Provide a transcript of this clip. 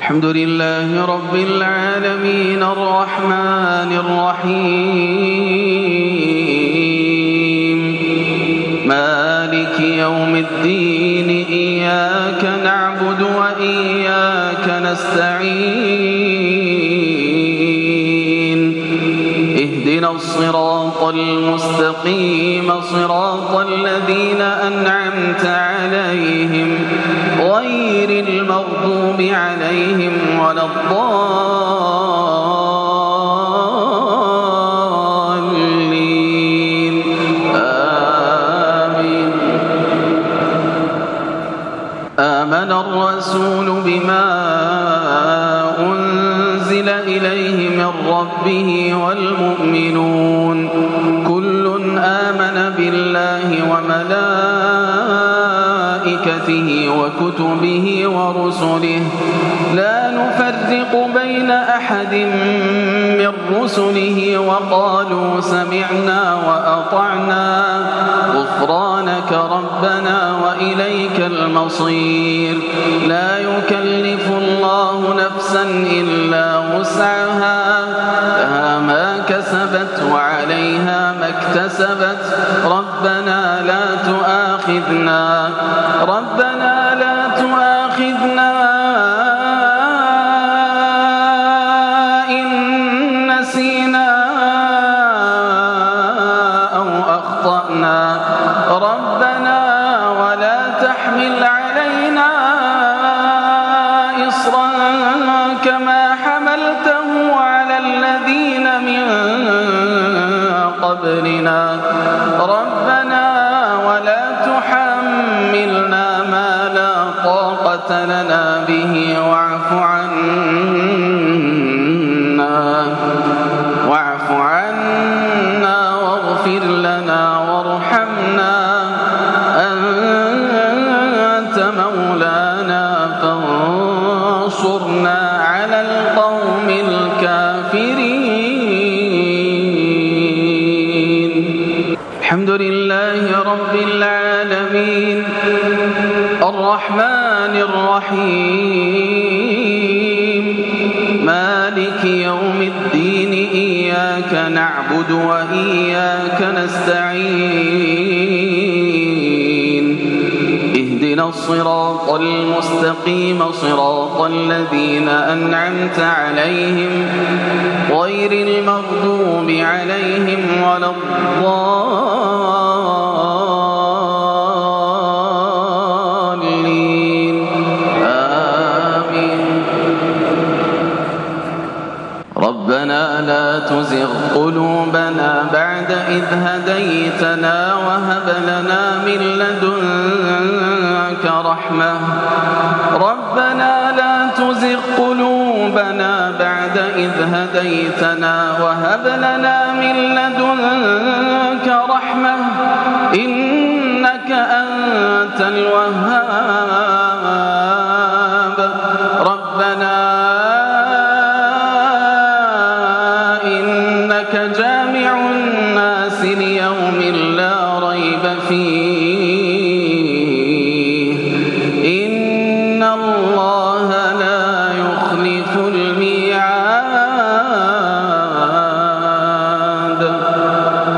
الحمد لله رب العالمين الرحمن الرحيم مالك يوم الدين إياك نعبد وإياك نستعين اهدنا الصراط المستقيم صراط الذين أنعمت عليهم غير المغضوب عليهم ولا الضالين آمين. آمن الرسول بما أنزل إليه من ربه والمؤمنون كل آمن بالله وملائكته وكتبه ورسله لا نفرق بين أحد من رسله وقالوا سمعنا وأطعنا غفرانك ربنا وإليك المصير لا يكلف الله نفسا إلا وسعها لها ما كسبت وعليها ما اكتسبت ربنا لا تؤاخذنا إن نسينا أو أخطأنا ربنا ولا تحمل علينا إصرا كما حملته على الذين من قبلنا ربنا ولا تحملنا ما لا طاقة لنا به واعف عنا واغفر لنا وارحمنا أنت مولانا فانصرنا على القوم الكافرين. الحمد لله رب العالمين الرحمن الرحيم مالك يوم الدين إياك نعبد وإياك نستعين اهدنا الصراط المستقيم صراط الذين أنعمت عليهم غير المغضوب عليهم ولا الضالين آمين. ربنا لا تزغ قلوبنا بعد إذ هديتنا وهب لنا من لدنك رحمة ربنا لا تزغ قلوبنا بعد إذ هديتنا وهب لنا من لدنك رحمة إنك أنت الوهاب